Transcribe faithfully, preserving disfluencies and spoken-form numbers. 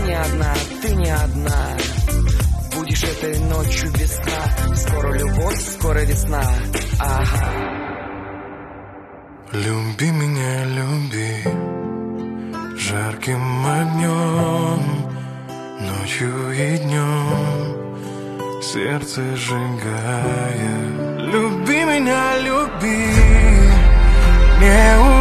не одна, ты не одна. Будешь этой ночью без сна. Скоро любовь, скоро весна. Ага. Люби меня, люби жарким огнем, ночью и днем, сердце сжигая. Люби меня, люби, не